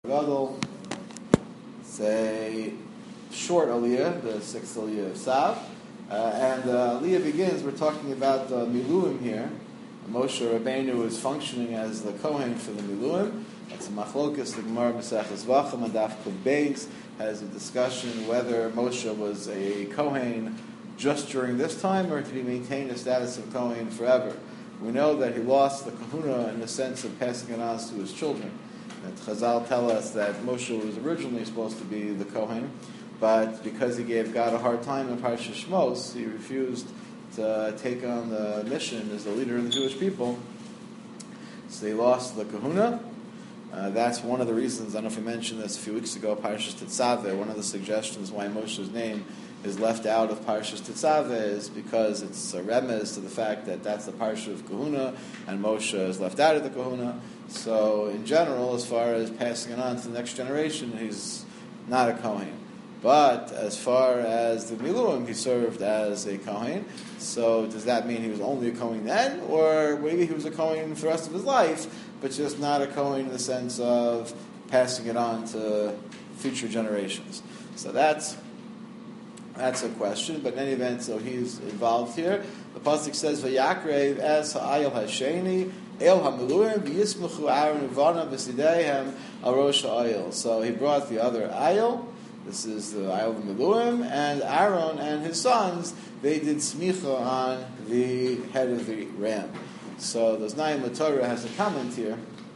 Gadol. It's a short aliyah, the sixth aliyah of Sav. And the aliyah begins, we're talking about the Miluim here. Moshe Rabbeinu is functioning as the Kohen for the Miluim. It's a machlokas, the Gemara Maseches Vacham and Daf Kuf Beis has a discussion whether Moshe was a Kohen just during this time or did he maintain the status of Kohen forever. We know that he lost the kahuna in the sense of passing it on to his children. And Chazal tell us that Moshe was originally supposed to be the Kohen, but because he gave God a hard time in Parshas Shmos, he refused to take on the mission as the leader of the Jewish people. So he lost the kahuna. That's one of the reasons, I don't know if I mentioned this a few weeks ago, Parshas Tetzaveh, one of the suggestions why Moshe's name is left out of Parshas Tetzaveh is because it's a remez to the fact that that's the Parsha of Kahuna, and Moshe is left out of the Kahuna. So in general, as far as passing it on to the next generation, he's not a Kohen. But as far as the Miluim, he served as a Kohen. So does that mean he was only a Kohen then? Or maybe he was a Kohen for the rest of his life, but just not a Kohen in the sense of passing it on to future generations. So that's a question, but in any event, so he's involved here. The pasuk says, "Vayakrev es ha'ayil hasheni el hamiluim v'yismuchu Aaron uvana v'sideihem arosh ha'ayil." So he brought the other ayil. This is the ayil of miluim, and Aaron and his sons they did smicha on the head of the ram. So the Znaim LaTorah has a comment here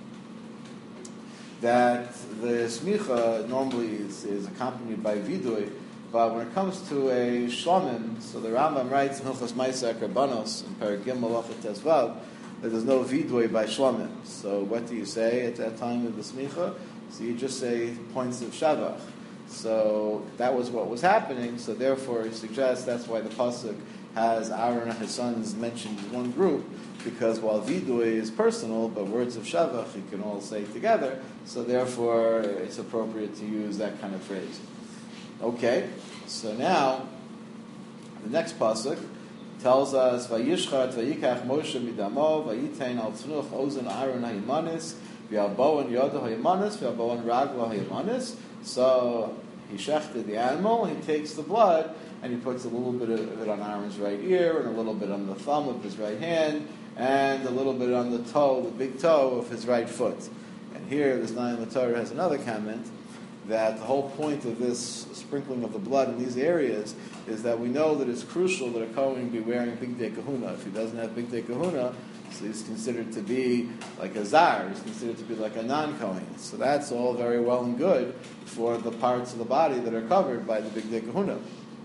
that the smicha normally is accompanied by vidui. But when it comes to a shlomim, so the Rambam writes in Hilchos Ma'aseh Karbanos in Perek Gimel Malachot Tezvav that there's no vidui by shlomim. So what do you say at that time of the smicha? So you just say points of shavach. So that was what was happening. So therefore, he suggests that's why the pasuk has Aaron and his sons mentioned in one group, because while vidui is personal, but words of shavach you can all say together. So therefore, it's appropriate to use that kind of phrase. Okay, so now the next pasuk tells us Vayishchat Vayikach Moshe midamo Vayitein al Tnuch Ozen Aaron hayimanis V'Yaboan Yodo hayimanis V'Yaboan Raglo hayimanis. So he shechted the animal, he takes the blood, and he puts a little bit of it on Aaron's right ear, and a little bit on the thumb of his right hand, and a little bit on the toe, the big toe of his right foot. And here, this Znaim LaTorah has another comment that the whole point of this sprinkling of the blood in these areas is that we know that it's crucial that a Kohen be wearing Bigdei Kahuna. If he doesn't have Bigdei Kahuna, so he's considered to be like a Zar, he's considered to be like a non-Kohen. So that's all very well and good for the parts of the body that are covered by the Bigdei Kahuna.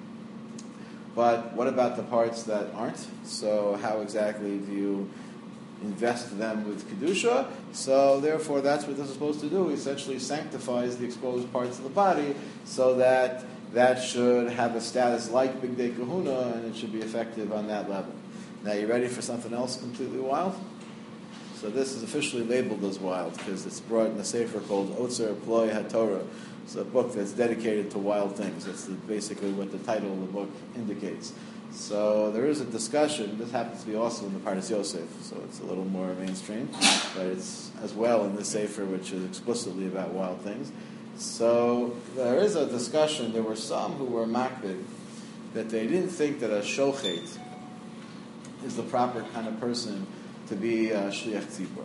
But what about the parts that aren't? So how exactly do you invest them with Kedusha? So therefore that's what this is supposed to do. It essentially sanctifies the exposed parts of the body so that that should have a status like Bigdei Kahuna and it should be effective on that level. Now you ready for something else completely wild? So this is officially labeled as wild because it's brought in a sefer called Otzer Ploi HaTorah. It's a book that's dedicated to wild things. That's basically what the title of the book indicates. So there is a discussion. This happens to be also in the Parnas Yosef, so it's a little more mainstream, but it's as well in the Sefer, which is explicitly about wild things. So there is a discussion. There were some who were makbid that they didn't think that a shochet is the proper kind of person to be a shliach tzibur,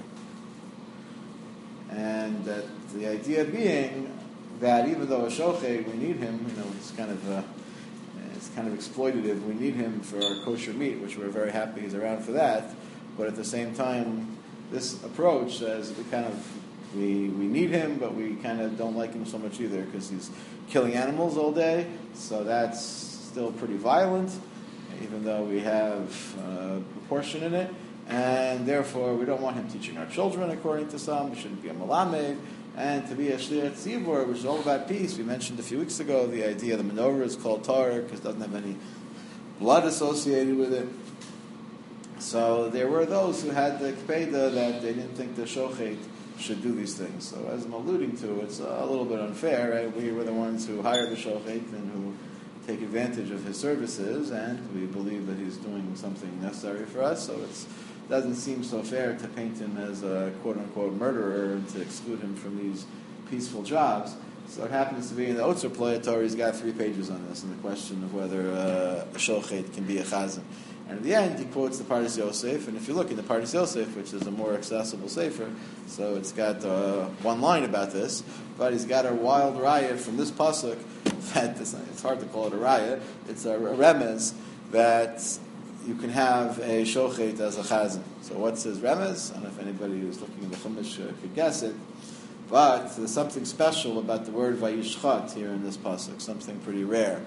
and that the idea being that even though a shochet, we need him, it's kind of exploitative. We need him for our kosher meat, which we're very happy he's around for that. But at the same time, this approach says we need him, but we kind of don't like him so much either because he's killing animals all day. So that's still pretty violent, even though we have proportion in it. And therefore, we don't want him teaching our children, according to some. We shouldn't be a malamed. And to be a shliach tzibur, which is all about peace. We mentioned a few weeks ago the idea the menorah is called Torah because it doesn't have any blood associated with it. So there were those who had the kpeda that they didn't think the shochet should do these things. So as I'm alluding to, it's a little bit unfair, right? We were the ones who hired the shochet and who take advantage of his services, and we believe that he's doing something necessary for us. So it's doesn't seem so fair to paint him as a quote-unquote murderer and to exclude him from these peaceful jobs. So it happens to be in the Otzer Ploya Torah, he's got 3 pages on this, and the question of whether a shochet can be a chazan. And at the end, he quotes the Pardes Yosef, and if you look in the Pardes Yosef, which is a more accessible sefer, so it's got one line about this, but he's got a wild raya from this pasuk that it's hard to call it a raya, it's a remez that you can have a shochet as a chazan. So what's his remez? I don't know if anybody who's looking in the Chumash could guess it, but there's something special about the word vayishchat here in this pasuk, something pretty rare.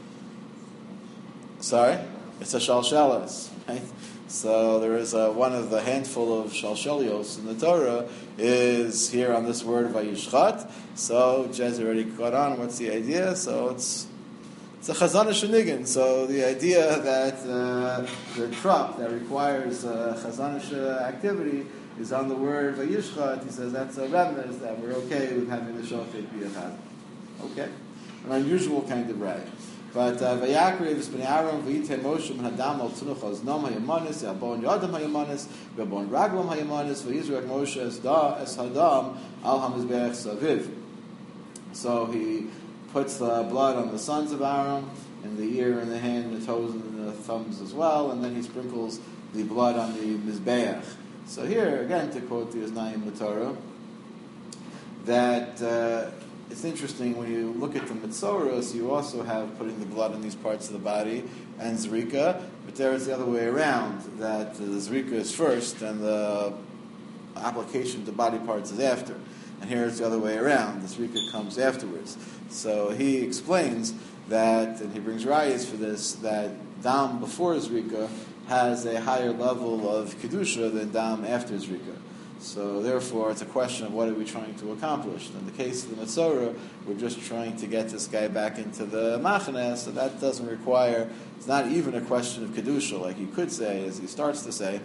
Sorry? It's a shalshelas, right? So there is one of the handful of shalshelios in the Torah is here on this word vayishchat. So Jez already caught on. What's the idea? So it's a chazana shenigin. So the idea that the truck that requires chazanish activity is on the word vayishchat. He says that's a remnant that we're okay with having the shofet be a chazan. Okay, an unusual kind of right. But Vayakriv is b'nei Aaron v'yitei Moshe ben Hadam al Tzunuchos Nom Hayamanis Yabon Yadam Hayamanis V'Bon Raglam Hayamanis V'Yizrak Moshe es Hadam al Hamizbeach Saviv. So he puts the blood on the sons of Aaron, in the ear, and the hand, and the toes, and the thumbs as well, and then he sprinkles the blood on the Mizbeach. So here, again, to quote the Oznayim Torah, that it's interesting when you look at the Mitzoros, you also have putting the blood on these parts of the body and Zrika, but there it's the other way around, that the Zrika is first and the application to body parts is after. And here it's the other way around, the Zrika comes afterwards. So he explains that, and he brings rayas for this, that Dam before Zrika has a higher level of Kedusha than Dam after Zrika. So therefore, it's a question of what are we trying to accomplish. In the case of the Metzora, we're just trying to get this guy back into the Machaneh, so that doesn't require, it's not even a question of Kedusha, like he could say, as he starts to say,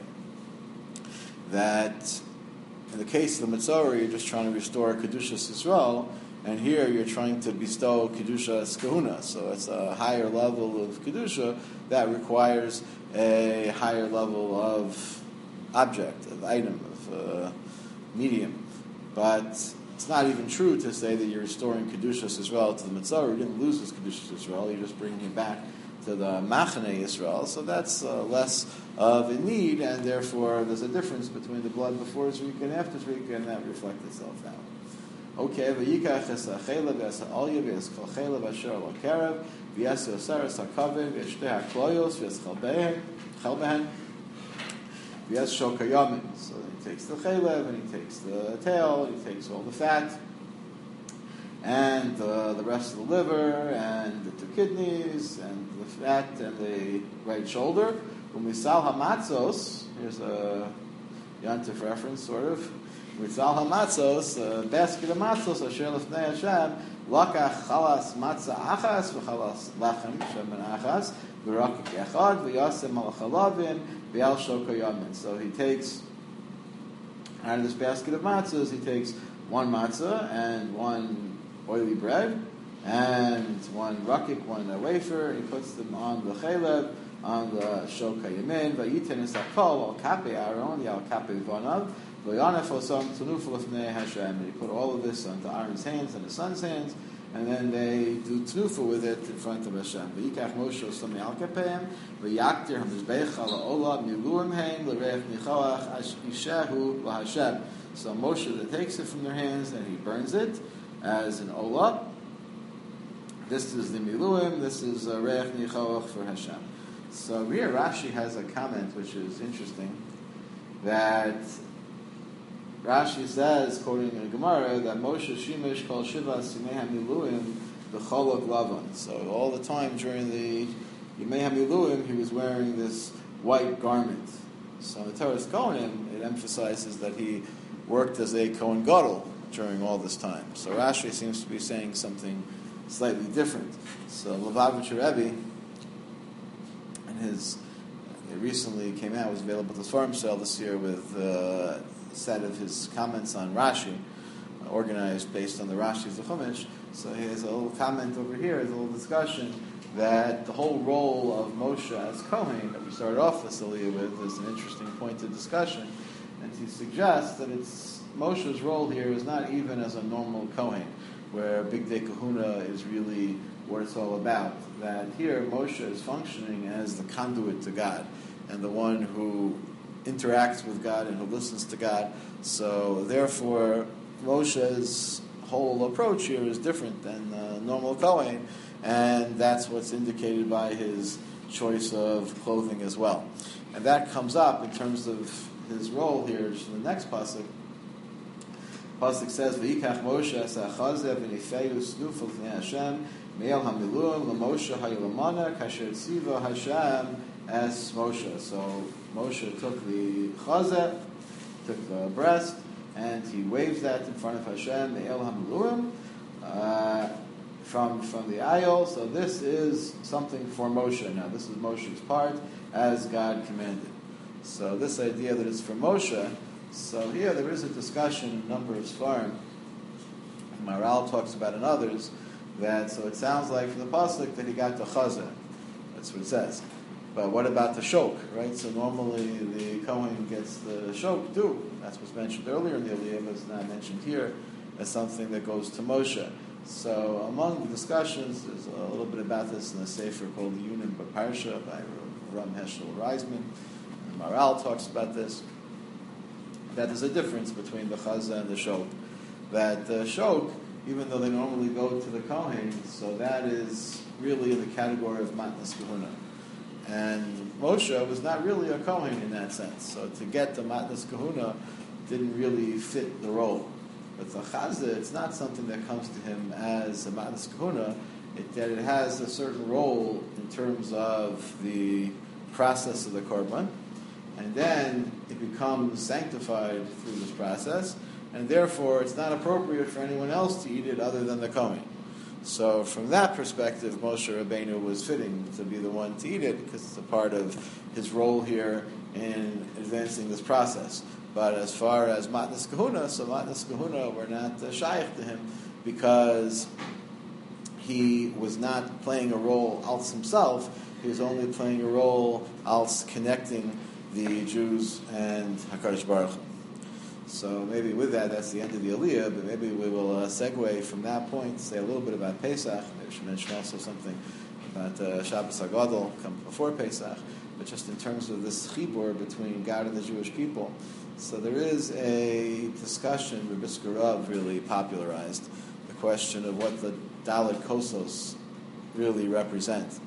that in the case of the Metzora, you're just trying to restore Kedushas Yisrael, and here you're trying to bestow Kedushas Kahuna. So it's a higher level of Kedusha that requires a higher level of object, of item, medium. But it's not even true to say that you're restoring Kedushas Israel to the Mitzvah. You didn't lose his Kedushas Israel. You're just bringing him back to the Machaneh Israel. So that's less of a need, and therefore there's a difference between the blood before Zrika and after Zrika, and that reflects itself out. Okay, v'yikach es ha'chela v'es ha'olya v'es kol chela v'asher al ha'kerev v'es ha'oseres ha'kavim v'es shtei ha'kloyos v'es chelbehen v'es shokayamin. So he takes the chelev and he takes the tail, he takes all the fat and the rest of the liver and the 2 kidneys and the fat and the right shoulder. Umisal hamatzos, here's a Yantif reference, sort of. Umisal hamatzos, a basket of matzos, asher lefnei Hashem, lakach chalas matzah achas v'chalas lachem shemen achas v'rakik echad v'yasem al chalavim v'al shokayamin. So he takes, out of this basket of matzahs, he takes 1 matzah and 1 oily bread and 1 rakik, 1 wafer. He puts them on the chalev, on the shokayamin. Vayiten es hakol al kapei Aaron, al kapei vonav. V'yanef osam tnufa lefnei Hashem. And he put all of this onto Aaron's hands and his son's hands, and then they do tnufa with it in front of Hashem. V'yikach Moshe osam al kapeim, v'yaktir hamizbeich al ha'olah miluim heim l'reich nichoach ishahu l'Hashem. So Moshe takes it from their hands and he burns it as an olah. This is the miluim. This is reich nichoach for Hashem. So here Rashi has a comment which is interesting, that Rashi says, quoting the Gemara, that Moshe Shemesh called Shiva Simei HaMiluim B'chol Lavan. So all the time during the Yimei HaMiluim, he was wearing this white garment. So in the Torah Kohanim, it emphasizes that he worked as a Kohen Gadol during all this time. So Rashi seems to be saying something slightly different. So Lubavitcher Rebbe, it recently came out, was available at the Forum Sale this year with a set of his comments on Rashi, organized based on the Rashi's Chumash. So he has a little comment over here, a little discussion, that the whole role of Moshe as Kohen, that we started off this Aliyah with, is an interesting point of discussion. And he suggests that it's Moshe's role here is not even as a normal Kohen, where Big Day Kahuna is really what it's all about. That here Moshe is functioning as the conduit to God and the one who interacts with God and who listens to God. So therefore, Moshe's whole approach here is different than normal Kohen, and that's what's indicated by his choice of clothing as well. And that comes up in terms of his role here in the next pasuk. Pasuk says, "V'yikach Moshe es ha'chazeh v'nifeyu snufel v'nei Hashem me'el hamiluim l'Moshe ha'ilamana kasher tziva Hashem es Moshe." So Moshe took the chazeh, took the breast, and he waves that in front of Hashem me'el hamiluim from the aisle. So this is something for Moshe. Now this is Moshe's part as God commanded. So this idea that it's for Moshe. So here there is a discussion in a number of Sfarim. Maral talks about in others that, so it sounds like from the pasuk that he got the chazah. That's what it says. But what about the shok, right? So normally the Kohen gets the shok too. That's what's mentioned earlier in the Aliyah, but it's not mentioned here as something that goes to Moshe. So among the discussions, there's a little bit about this in a sefer called the Yunim B'Parsha by Ram Heschel Reisman. And Maral talks about this. That there's a difference between the chazah and the shok. That the shok, even though they normally go to the Kohen, so that is really in the category of matnas kahuna. And Moshe was not really a Kohen in that sense. So to get the matnas kahuna didn't really fit the role. But the chazah, it's not something that comes to him as a matnas kahuna. It has a certain role in terms of the process of the korban. And then it becomes sanctified through this process, and therefore it's not appropriate for anyone else to eat it other than the Kohen. So from that perspective, Moshe Rabbeinu was fitting to be the one to eat it, because it's a part of his role here in advancing this process. But as far as matnas kahuna, so matnas kahuna were not shaykh to him, because he was not playing a role als himself, he was only playing a role als connecting the Jews and HaKadosh Baruch Hu. So maybe with that, that's the end of the Aliyah, but maybe we will segue from that point, say a little bit about Pesach. Maybe we should mention also something about Shabbos HaGadol, come before Pesach, but just in terms of this chibur between God and the Jewish people. So there is a discussion where Brisker Rav really popularized the question of what the Dalet Kosos really represent.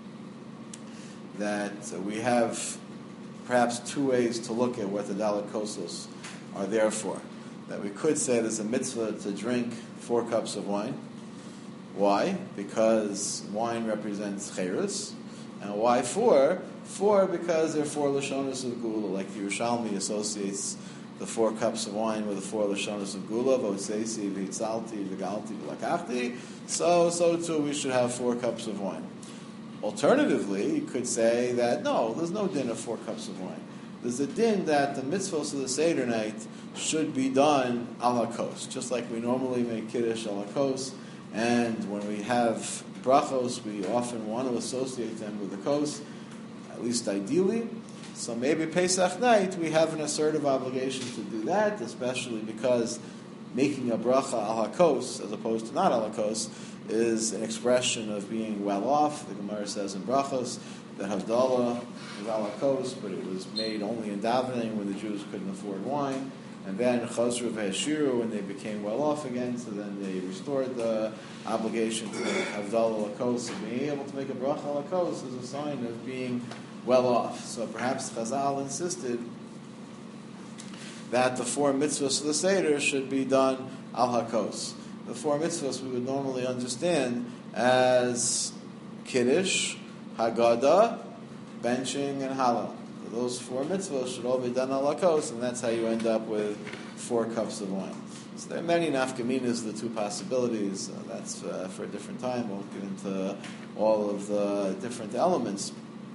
That we have perhaps two ways to look at what the Dalet Kosos are there for. That we could say there's a mitzvah to drink 4 cups of wine. Why? Because wine represents cherus. And why 4? 4 because there are 4 lashonos of gula, like the Yerushalmi associates the 4 cups of wine with the 4 lashonos of gula, v'otzeisi, v'itzalti, v'galti, v'lakachti. So too we should have 4 cups of wine. Alternatively, you could say that no, there's no din of 4 cups of wine. There's a din that the mitzvahs of the Seder night should be done ala kos, just like we normally make kiddush ala kos, and when we have brachos, we often want to associate them with the kos, at least ideally. So maybe Pesach night, we have an assertive obligation to do that, especially because making a bracha ala kos, as opposed to not ala kos, is an expression of being well off. The Gemara says in Brachos that Havdalah is ala kos, but it was made only in davening when the Jews couldn't afford wine. And then Chazru v'Hashiru, when they became well off again, so then they restored the obligation to make Havdalah ala kos. And being able to make a bracha ala kos is a sign of being well off. So perhaps Chazal insisted that the 4 mitzvahs of the Seder should be done al hakos. The 4 mitzvahs we would normally understand as Kiddush, Haggadah, benching, and Halal. So those 4 mitzvahs should all be done al hakos, and that's how you end up with 4 cups of wine. So there are many nafkaminas, the 2 possibilities. That's for a different time. Won't get into all of the different elements.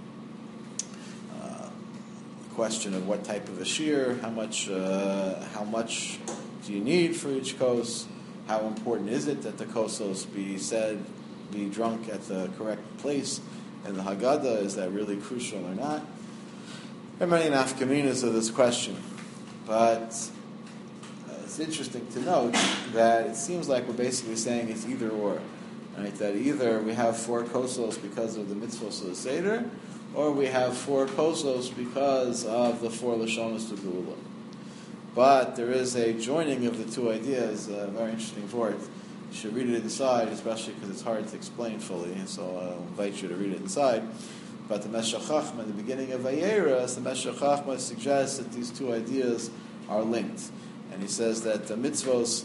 Question of what type of a shear, how much do you need for each kos? How important is it that the kosos be drunk at the correct place in the Haggadah? Is that really crucial or not? There are many nafkaminas of this question, but it's interesting to note that it seems like we're basically saying it's either or. Right? That either we have 4 kosos because of the mitzvos of the Seder, or we have 4 kosos because of the 4 lashonos of Geula. But there is a joining of the two ideas, a very interesting word. You should read it inside, especially because it's hard to explain fully, so I'll invite you to read it inside. But the Meshech Chachma, in the beginning of Vayeras, the Meshech Chachma suggests that these two ideas are linked. And he says that the mitzvos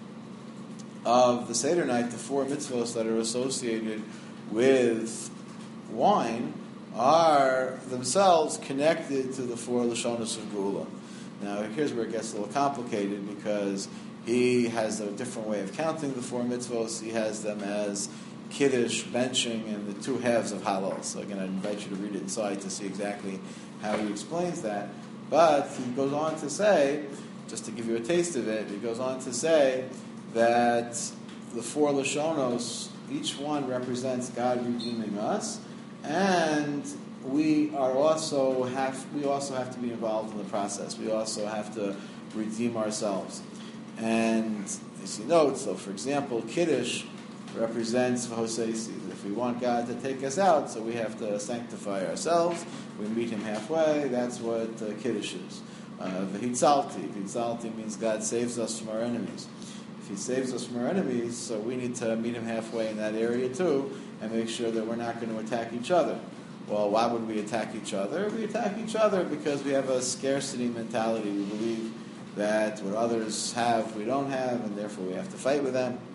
of the Seder night, the 4 mitzvos that are associated with wine, are themselves connected to the 4 lashonos of Geula. Now, here's where it gets a little complicated, because he has a different way of counting the 4 mitzvos. He has them as Kiddush, benching, and the 2 halves of halal. So again, I invite you to read it inside to see exactly how he explains that. But he goes on to say, just to give you a taste of it, he goes on to say that the 4 lashonos, each one represents God redeeming us, and we also have to be involved in the process. We also have to redeem ourselves. And as he notes, so for example, Kiddush represents Hoseisi. If we want God to take us out, so we have to sanctify ourselves. We meet Him halfway. That's what Kiddush is. V'hitzalti. V'hitzalti means God saves us from our enemies. If He saves us from our enemies, so we need to meet Him halfway in that area too, and make sure that we're not going to attack each other. Well, why would we attack each other? We attack each other because we have a scarcity mentality. We believe that what others have, we don't have, and therefore we have to fight with them.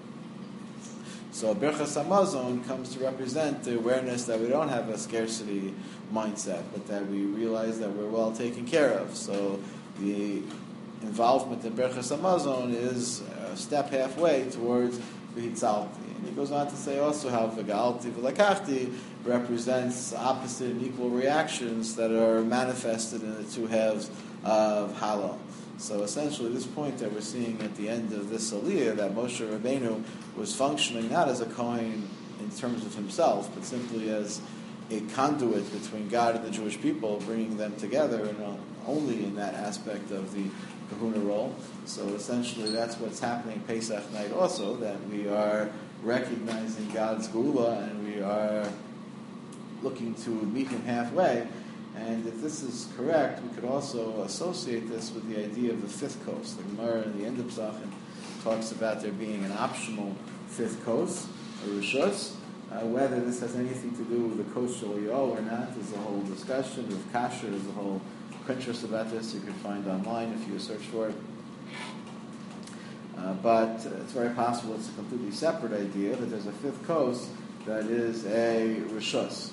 So Birchas Hamazon comes to represent the awareness that we don't have a scarcity mindset, but that we realize that we're well taken care of. So the involvement in Birchas Hamazon is a step halfway towards V'hitzalti. And he goes on to say also how V'galti V'lakachti represents opposite and equal reactions that are manifested in the 2 halves of halal. So essentially, this point that we're seeing at the end of this aliyah, that Moshe Rabbeinu was functioning not as a Kohen in terms of himself, but simply as a conduit between God and the Jewish people, bringing them together, and only in that aspect of the kahuna role. So essentially, that's what's happening Pesach night also, that we are recognizing God's Geula, and we are looking to meet Him halfway. And if this is correct, we could also associate this with the idea of the 5th kos. The Gemara in the end of Pesachim talks about there being an optional 5th kos, a rishus. Whether this has anything to do with the kos shel yo or not is a whole discussion. With kasher, there's a whole Pinterest about this you can find online if you search for it. But it's very possible it's a completely separate idea, that there's a 5th kos that is a rishus.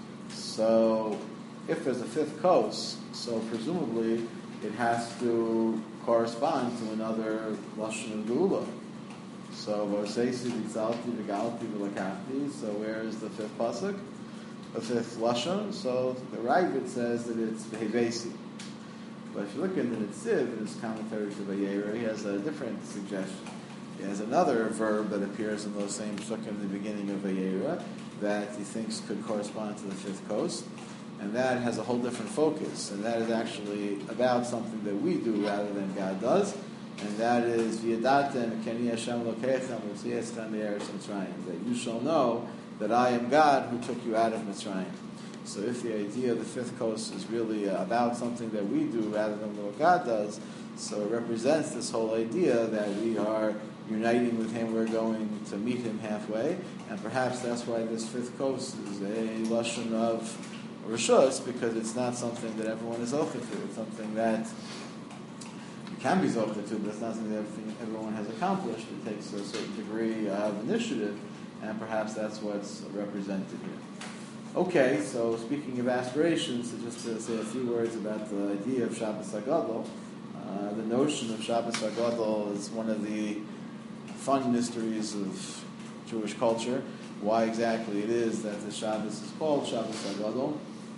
So if there's a 5th kos, so presumably it has to correspond to another lashon of geula. So v'oseisi v'hitzalti v'galti v'lakachti. So where is the 5th pasuk? The 5th lashon. So the Ravid says that it's v'hevesi. But if you look in the Netziv, in his commentary to Vayera, he has a different suggestion. He has another verb that appears in those same psukim in the beginning of Vayera that he thinks could correspond to the 5th kos. And that has a whole different focus. And that is actually about something that we do rather than God does. And that is, V'yadatem k'ani Hashem Elokeichem v'tziyeschem me'eretz Mitzrayim. That you shall know that I am God who took you out of Mitzrayim. So if the idea of the 5th kos is really about something that we do rather than what God does, so it represents this whole idea that we are uniting with Him, we're going to meet Him halfway. And perhaps that's why this 5th kos is a lashon of rishus, because it's not something that everyone is zocheh to. It's something that you can be zocheh to, but it's not something that everyone has accomplished. It takes a certain degree of initiative, and perhaps that's what's represented here. Okay, so speaking of aspirations, so just to say a few words about the idea of Shabbos HaGadol. The notion of Shabbos HaGadol is one of the fun mysteries of Jewish culture. Why exactly it is that the Shabbos is called Shabbos HaGadol.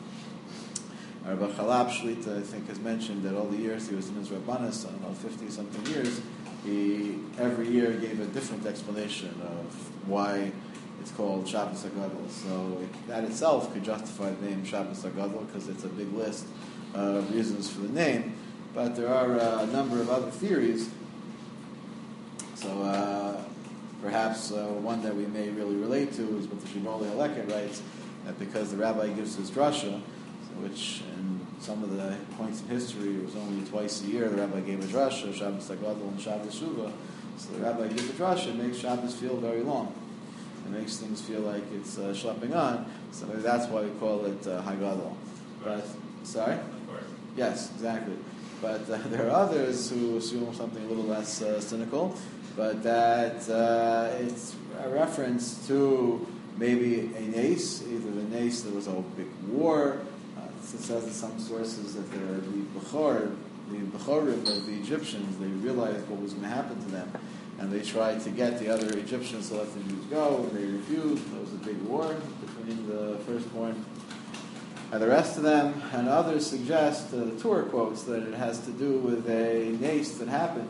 Rabbi Chalab Shlita, I think, has mentioned that all the years he was in his Rabbanis, 50-something years, he every year gave a different explanation of why it's called Shabbos HaGadol. So that itself could justify the name Shabbos HaGadol, because it's a big list of reasons for the name. But there are a number of other theories So perhaps one that we may really relate to is what the Shibbolei Haleket writes, that because the rabbi gives his drasha, which in some of the points in history it was only twice a year the rabbi gave a drasha, Shabbos Hagadol and Shabbos Shuvah. So the rabbi gives a drasha, it makes Shabbos feel very long. It makes things feel like it's schlepping on. So maybe that's why we call it Hagadol. But sorry? Of course. Yes, exactly. But there are others who assume something a little less cynical, but that it's a reference to maybe a nace, either the nace, there was a big war. It says in some sources that the Bechorim of the Egyptians, they realized what was going to happen to them, and they tried to get the other Egyptians to let the Jews go, and they refused. There was a big war between the firstborn and the rest of them, and others suggest, the Torah quotes, that it has to do with a nace that happened.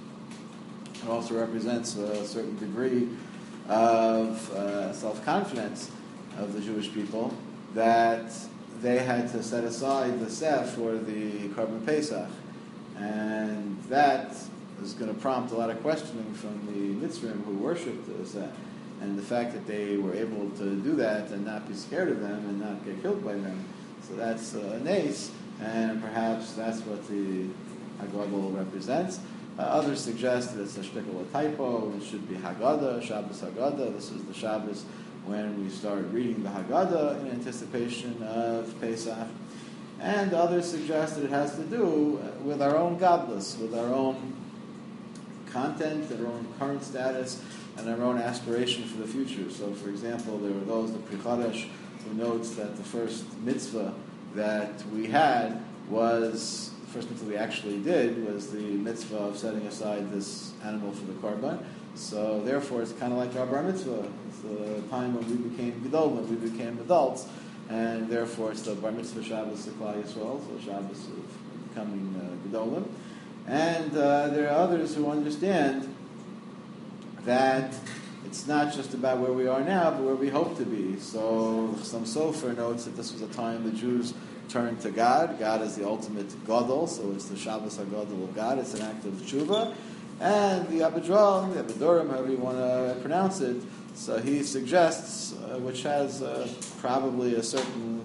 It also represents a certain degree of self-confidence of the Jewish people, that they had to set aside the Seh for the Korban Pesach. And that is going to prompt a lot of questioning from the Mitzrim who worshipped the Seh. And the fact that they were able to do that and not be scared of them and not get killed by them. So that's a nace, and perhaps that's what the Hagadol represents. Others suggest that it's a shtickle, a typo, it should be Haggadah, Shabbos Haggadah. This is the Shabbos when we start reading the Haggadah in anticipation of Pesach. And others suggest that it has to do with our own godless, with our own content, our own current status, and our own aspiration for the future. So, for example, there were those, the Pri Chadash, who notes that the first mitzvah that we had was, the first mitzvah we actually did was the mitzvah of setting aside this animal for the Korban. So, therefore, it's kind of like our bar mitzvah. It's the time when we became gedolim, we became adults, and therefore it's the bar mitzvah Shabbos of Klal Yisrael, so Shabbos of becoming gedolim. And there are others who understand that it's not just about where we are now, but where we hope to be. So some Sofer notes that this was a time the Jews turned to God. God is the ultimate Gadol, so it's the Shabbos HaGadol of God. It's an act of tshuva. And the Abedram, the Abedorim, however you want to pronounce it, so he suggests, which has probably a certain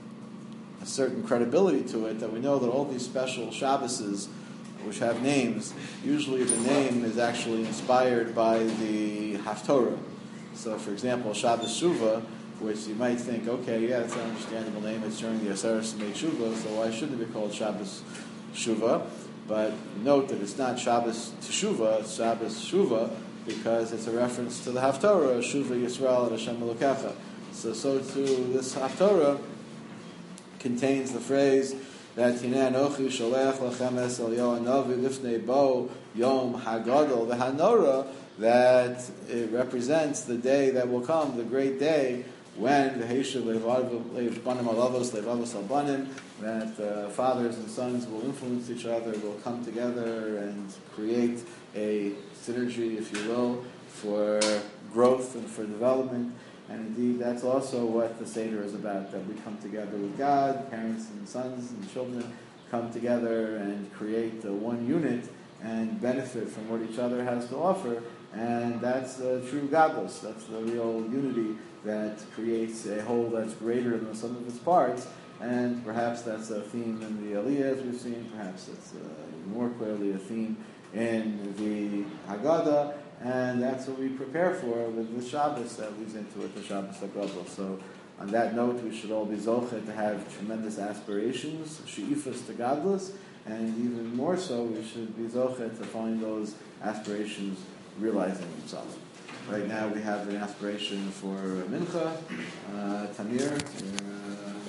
credibility to it, that we know that all these special Shabboses, which have names, usually the name is actually inspired by the Haftorah. So, for example, Shabbos Shuvah, which you might think, okay, yeah, it's an understandable name, it's during the Aseres Mei Shuvah, so why shouldn't it be called Shabbos Shuvah? But note that it's not Shabbos Teshuvah, it's Shabbos Shuvah, because it's a reference to the Haftorah, Shuvah Yisrael and Hashem Elokecha. So too, this Haftorah contains the phrase that Hinei Anochi Sholech Lachem Es Eliyahu Hanavi Lifnei Bo Yom Hagadol V'Hanora, that it represents the day that will come, the great day when the Heishav Levanim Alavos Levavos Albanim, that fathers and sons will influence each other, will come together and create a synergy, if you will, for growth and for development. And indeed, that's also what the Seder is about, that we come together with God, parents and sons and children come together and create one unit and benefit from what each other has to offer. And that's true godless. That's the real unity that creates a whole that's greater than the sum of its parts. And perhaps that's a theme in the Aliyah, as we've seen. Perhaps it's more clearly a theme in the Haggadah. And that's what we prepare for with the Shabbos that leads into it, the Shabbos HaGadol. So on that note, we should all be zochet to have tremendous aspirations, she'ifas to godless, and even more so, we should be zochet to find those aspirations realizing themselves. Right now we have an aspiration for Mincha. Tamir,